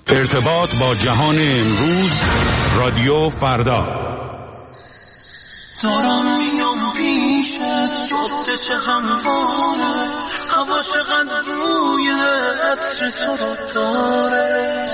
ارتباط با جهان امروز، رادیو فردا. دارم میام پیشت، جاده چه همواره، هوا چقدر روی عطر تو رو داره.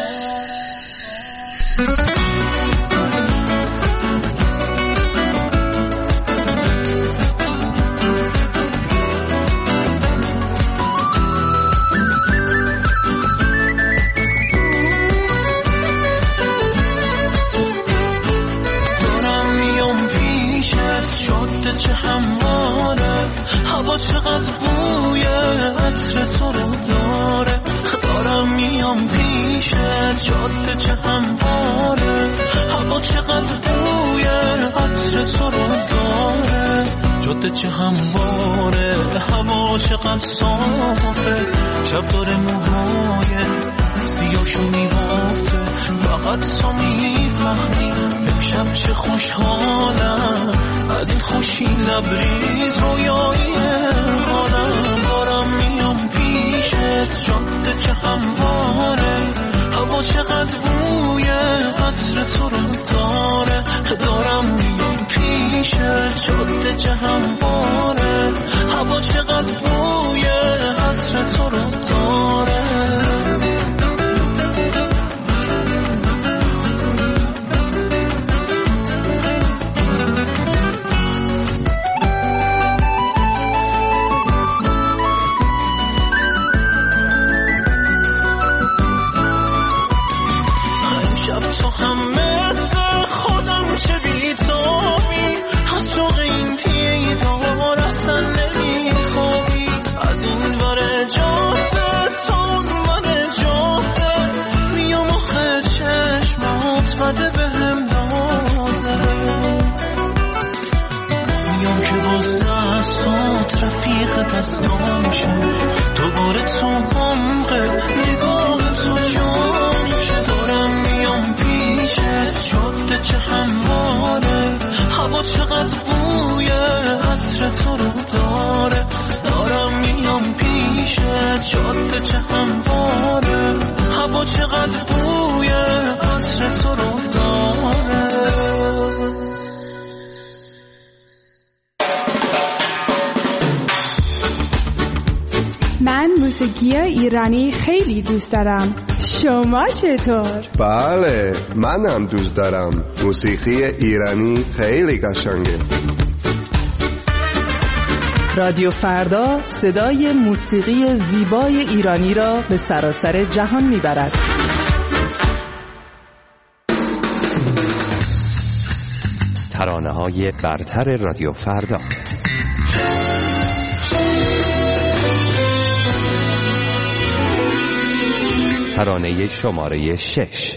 جاده چه همواره، هوا چقدر بوی عطر تو رو داره. دارم میام پیشت، جاده چه همواره، هوا چقدر بوی عطر تو رو داره. جاده چه همواره، هوا چقدر صافه، شب داره موهای سیاهشو میبافه. فقط تو میفهمی امشب چه خوشحالم، از این خوشی لبریز رویایی حالم. دارم میام پیشت، جاده چه همواره، هوا چقدر بوی عطر تو رو داره. دارم میام پیشت، جاده چه همواره، هوا چقدر بوی عطر تو رو داره. دستام شد دوباره تو غمقه نگاه تو جان شد. دارم میام پیشت، جاده چه همواره، هوا چقدر بوی عطر تو رو داره. دارم میام پیشت، جاده چه همواره، هوا چقدر بوی عطر تو رو داره. من موسیقی ایرانی خیلی دوست دارم. شما چطور؟ بله، منم دوست دارم. موسیقی ایرانی خیلی قشنگه. رادیو فردا صدای موسیقی زیبای ایرانی را به سراسر جهان میبرد. ترانه‌های برتر رادیو فردا. ترانه شماره 6.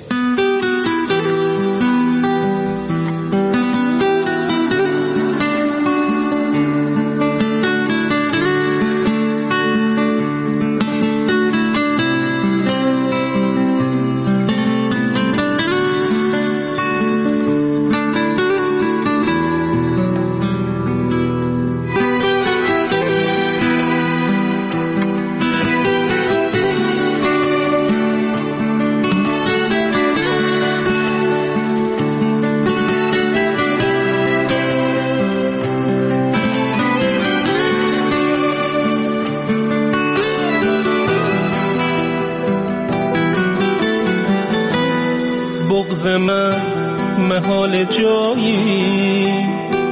بغض من محال جایی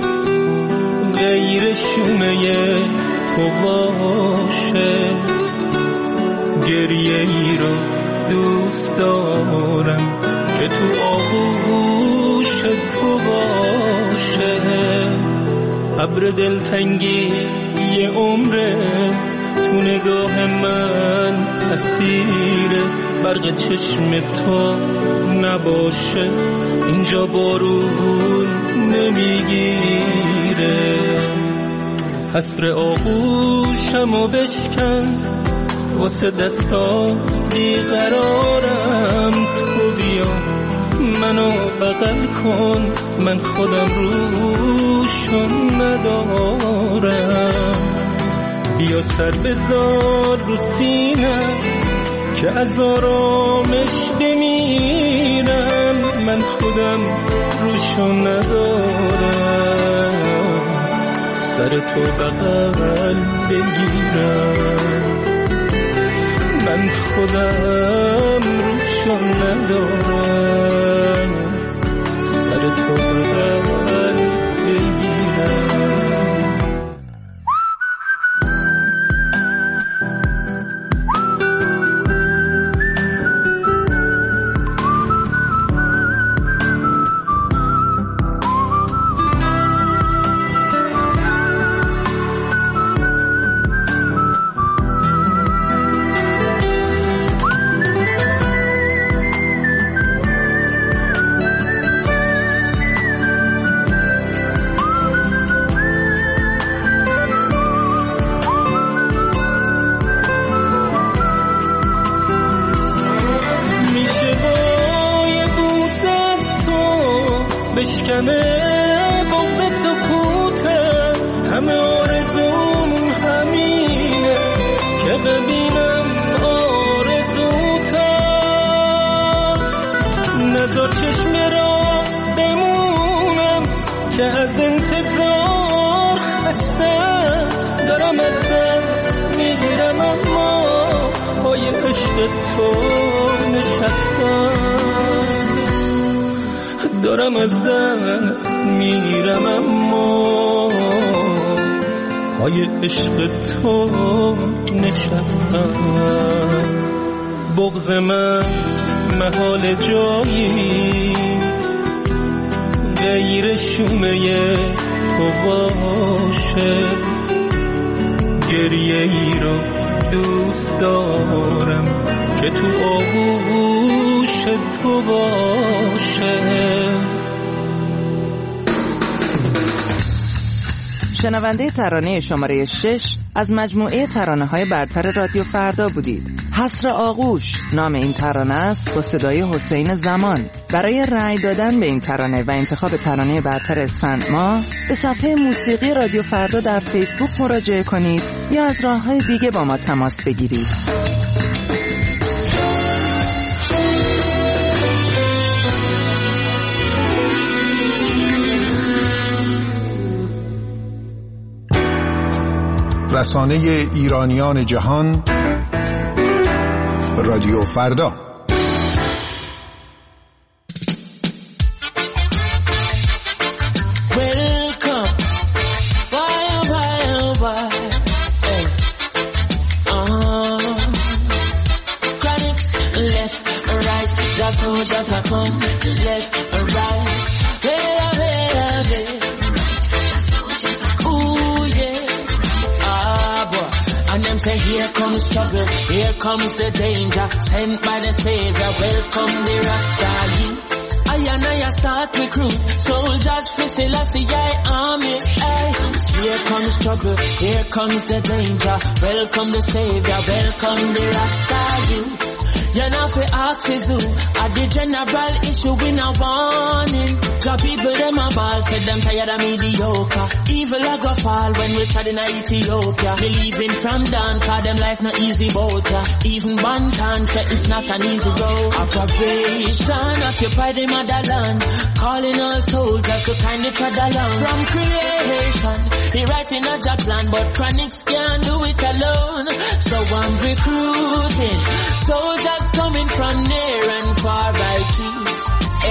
غیر شونه تو باشه. گریه ای را دوست دارم که تو آغوش تو باشه. ابر دلتنگی یه عمره تو نگاه من اسیر برق چشم تو نباشه. اینجا بارون نمیگیره. حسر آغوشمو بشکن واسه دستا بیقرارم. تو بیا منو بغل کن، من خودم روشون ندارم. بیا سر بذار رو سینه که از آرامش بمیرم، من خودم روشو ندارم، سر تو بغل بگیرم، من خودم روشو ندارم، سر تو بغل بگیرم. بشکنه قوه سکوته، همه آرزوم همینه که ببینم آرزوتم، نذار چشم را بمونم که از انتظار خستم، دارم از دست میگیرم اما پای عشق تو نشستم، دارم از دست میرم اما پای عشق تو نشستم. بغض من محال جایی غیر شومه تو باشه، گریه ای رو دوست دارم که تو آغوش تو باشه. شنونده ترانه شماره 6 از مجموعه ترانه‌های برتر رادیو فردا بودید. حسر آغوش نام این ترانه است با صدای حسین زمان. برای رأی دادن به این ترانه و انتخاب ترانه برتر اسفند ماه به صفحه موسیقی رادیو فردا در فیسبوک مراجعه کنید یا از راه‌های دیگه با ما تماس بگیرید. رسانه ایرانیان جهان رادیو فردا. Say here comes trouble, here comes the danger, sent by the Savior, welcome the Rasta youths. I and I start recruit, soldiers for Selassie army. Here comes trouble, here comes the danger, welcome the Savior, welcome the Rasta youths. You know for axes who are the general issue in a warning. The people them a ball, said them tired of mediocre. Evil a go fall when we tried in Ethiopia. Believing from down, cause them life not easy boat. Even Bantan said it's not an easy road. Operation occupy the motherland, calling all soldiers to kindly tread along. From creation, he writing a job plan, but Chronics can't do it alone. So I'm recruiting soldiers coming from near and far by twos,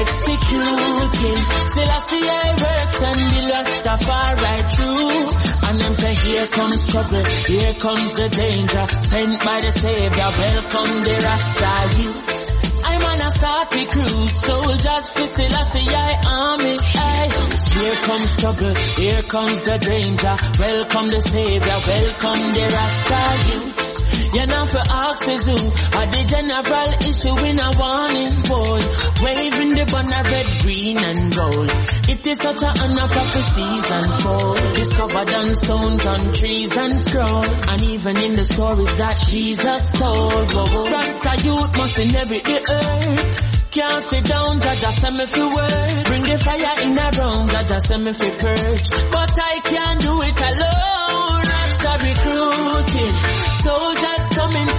executing Selassie works and the Rastafari true. And them say here comes trouble, here comes the danger, sent by the Savior, welcome the Rasta youths. I'm on a start recruit soldiers for Selassie army. Here comes trouble, here comes the danger, welcome the Savior, welcome the Rasta youths. You know for axes who are the general issue in a warning board, waving the banner red, green and gold. It is such an honor prophecies unfold, discovered on stones, on trees and scroll, and even in the stories that Jesus told. Rasta youth must inherit the earth. Can't sit down, Jaja send me for work. Bring the fire in a room, Jaja send me for purge. But I can't do it alone. Rasta recruiting soldiers coming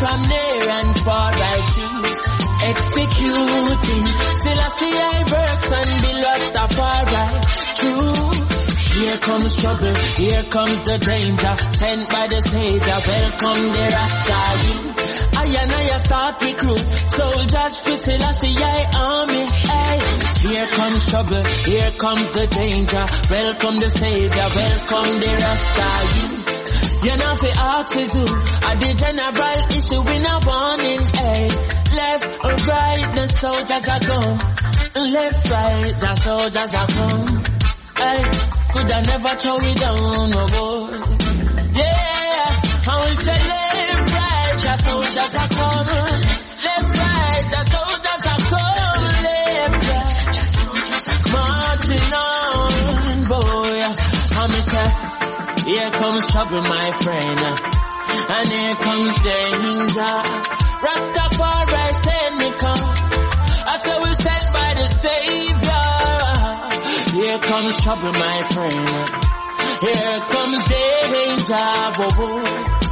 from near and far I choose executing. Selassie I works and the Rastafari choose. Here comes trouble, here comes the danger, sent by the Savior, welcome the Rasta youth. I and I start recruit, soldiers for Selassie I army. Hey. Here comes trouble, here comes the danger, welcome the Savior, welcome the Rasta youth. You know fi ask is who, at the general issue in a warning. Hey. Left or right, the soldiers are gone. Left, right, the soldiers are gone. Hey. Could I never throw it down, no boy. Yeah, I will say left, right, the soldiers are coming. Left, right, the soldiers are coming. Left, right, the soldiers are marching on, boy. I'm say, here comes trouble, my friend, and here comes danger. Rastafari send me come. I say we sent by the Savior. Here comes trouble, my friend. Here comes danger, boy.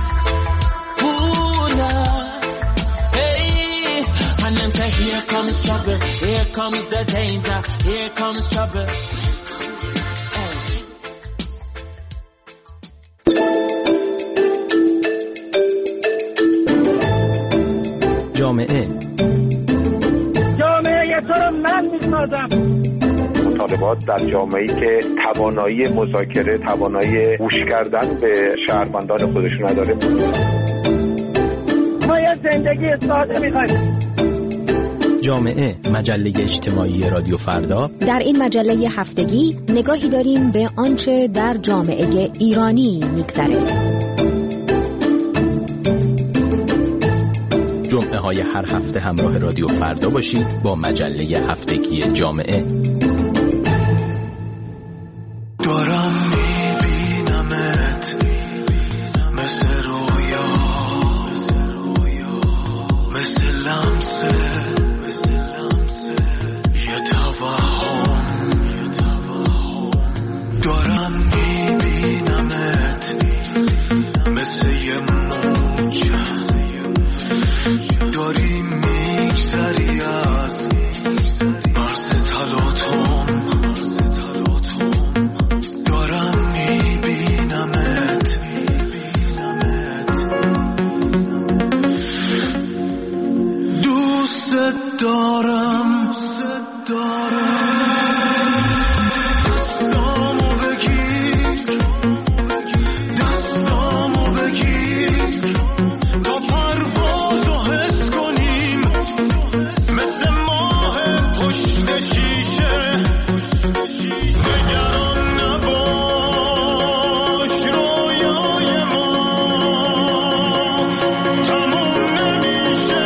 Ooh, Lord. Hey, and then say, here comes trouble. Here comes the danger. Here comes trouble. جامعه تو رو من میسازم. مطالبات در جامعه‌ای که توانایی مذاکره، توانایی گوش کردن به شهروندان خودشون نداره. ما یه زندگی ساده می‌خوایم. جامعه، مجله اجتماعی رادیو فردا. در این مجله هفتگی نگاهی داریم به آنچه در جامعه ایرانی می‌گذره. جمعه های هر هفته همراه رادیو فردا باشید با مجله هفتگی جامعه. دارم میبینمت مثل رویا، مثل لمسه یه توهم. دارم میبینمت مثل یه موج، داری میگذری از مرز تلاطم. دارم میبینمت دوست دارم. دستامو بگیر، دستامو بگیر تا پروازو حس کنیم، مثل ماه پشت شیشه. نگران نباش، رویای ما تموم نمیشه.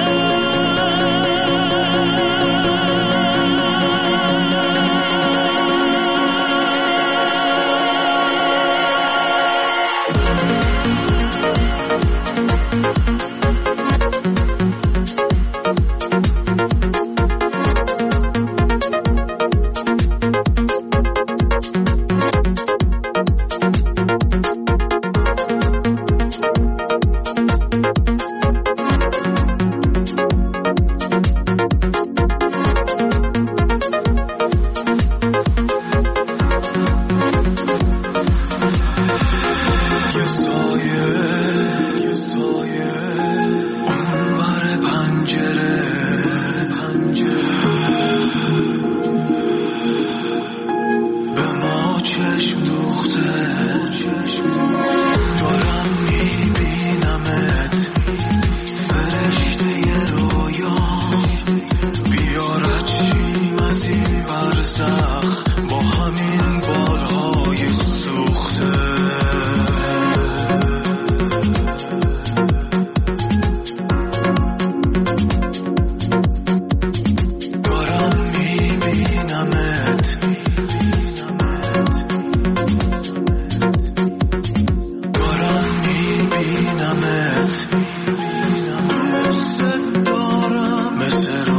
بینمت دوست دارم مثل